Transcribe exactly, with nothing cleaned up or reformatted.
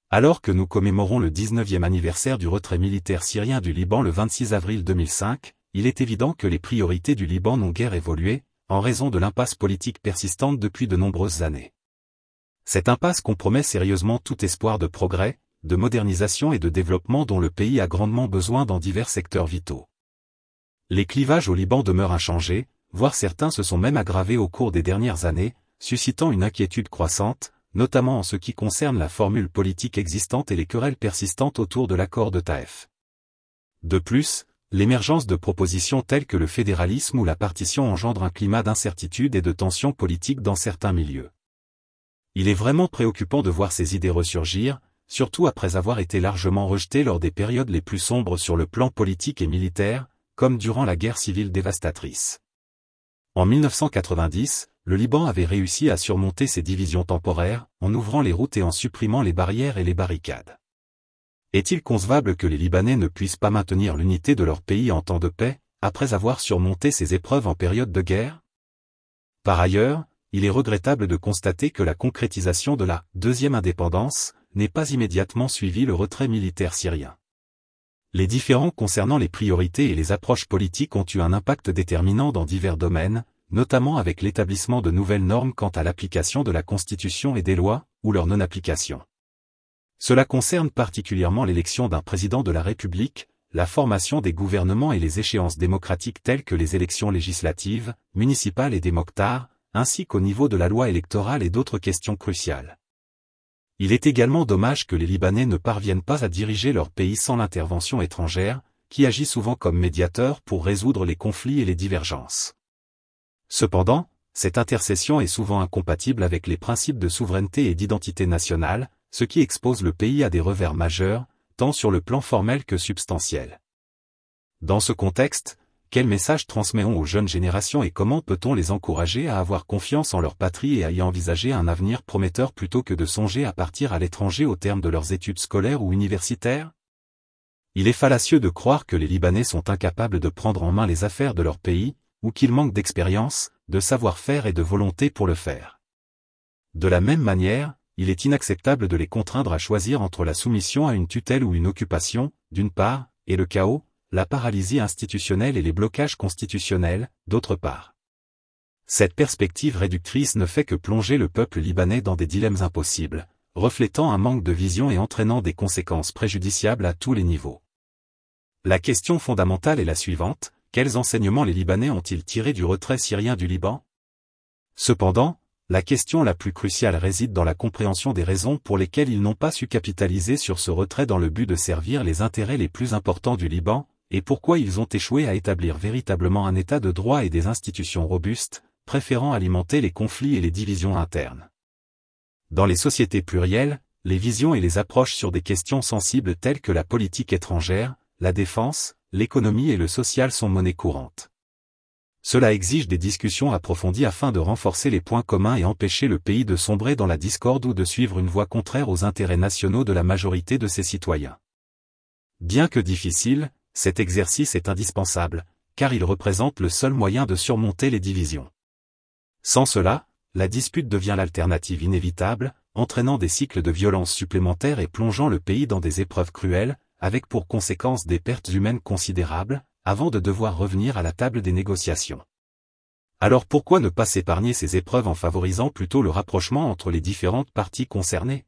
Alors que nous commémorons le dix-neuvième anniversaire du retrait militaire syrien du Liban le vingt-six avril deux mille cinq, il est évident que les priorités du Liban n'ont guère évolué, en raison de l'impasse politique persistante depuis de nombreuses années. Cette impasse compromet sérieusement tout espoir de progrès, de modernisation et de développement dont le pays a grandement besoin dans divers secteurs vitaux. Les clivages au Liban demeurent inchangés, voire certains se sont même aggravés au cours des dernières années, suscitant une inquiétude croissante, notamment en ce qui concerne la formule politique existante et les querelles persistantes autour de l'accord de Taïf. De plus, l'émergence de propositions telles que le fédéralisme ou la partition engendre un climat d'incertitude et de tension politique dans certains milieux. Il est vraiment préoccupant de voir ces idées ressurgir, surtout après avoir été largement rejetées lors des périodes les plus sombres sur le plan politique et militaire, comme durant la guerre civile dévastatrice. En mille neuf cent quatre-vingt-dix, le Liban avait réussi à surmonter ces divisions temporaires, en ouvrant les routes et en supprimant les barrières et les barricades. Est-il concevable que les Libanais ne puissent pas maintenir l'unité de leur pays en temps de paix, après avoir surmonté ces épreuves en période de guerre? Par ailleurs, il est regrettable de constater que la concrétisation de la deuxième indépendance n'est pas immédiatement suivie le retrait militaire syrien. Les différends concernant les priorités et les approches politiques ont eu un impact déterminant dans divers domaines, notamment avec l'établissement de nouvelles normes quant à l'application de la Constitution et des lois, ou leur non-application. Cela concerne particulièrement l'élection d'un président de la République, la formation des gouvernements et les échéances démocratiques telles que les élections législatives, municipales et des Mokhtar, ainsi qu'au niveau de la loi électorale et d'autres questions cruciales. Il est également dommage que les Libanais ne parviennent pas à diriger leur pays sans l'intervention étrangère, qui agit souvent comme médiateur pour résoudre les conflits et les divergences. Cependant, cette intercession est souvent incompatible avec les principes de souveraineté et d'identité nationale, ce qui expose le pays à des revers majeurs, tant sur le plan formel que substantiel. Dans ce contexte, quel message transmet-on aux jeunes générations et comment peut-on les encourager à avoir confiance en leur patrie et à y envisager un avenir prometteur plutôt que de songer à partir à l'étranger au terme de leurs études scolaires ou universitaires? Il est fallacieux de croire que les Libanais sont incapables de prendre en main les affaires de leur pays, ou qu'ils manquent d'expérience, de savoir-faire et de volonté pour le faire. De la même manière, il est inacceptable de les contraindre à choisir entre la soumission à une tutelle ou une occupation, d'une part, et le chaos, la paralysie institutionnelle et les blocages constitutionnels, d'autre part. Cette perspective réductrice ne fait que plonger le peuple libanais dans des dilemmes impossibles, reflétant un manque de vision et entraînant des conséquences préjudiciables à tous les niveaux. La question fondamentale est la suivante: quels enseignements les Libanais ont-ils tirés du retrait syrien du Liban? Cependant, la question la plus cruciale réside dans la compréhension des raisons pour lesquelles ils n'ont pas su capitaliser sur ce retrait dans le but de servir les intérêts les plus importants du Liban, et pourquoi ils ont échoué à établir véritablement un état de droit et des institutions robustes, préférant alimenter les conflits et les divisions internes. Dans les sociétés plurielles, les visions et les approches sur des questions sensibles telles que la politique étrangère, la défense, l'économie et le social sont monnaie courante. Cela exige des discussions approfondies afin de renforcer les points communs et empêcher le pays de sombrer dans la discorde ou de suivre une voie contraire aux intérêts nationaux de la majorité de ses citoyens. Bien que difficile, cet exercice est indispensable, car il représente le seul moyen de surmonter les divisions. Sans cela, la dispute devient l'alternative inévitable, entraînant des cycles de violence supplémentaires et plongeant le pays dans des épreuves cruelles, avec pour conséquence des pertes humaines considérables, avant de devoir revenir à la table des négociations. Alors pourquoi ne pas s'épargner ces épreuves en favorisant plutôt le rapprochement entre les différentes parties concernées?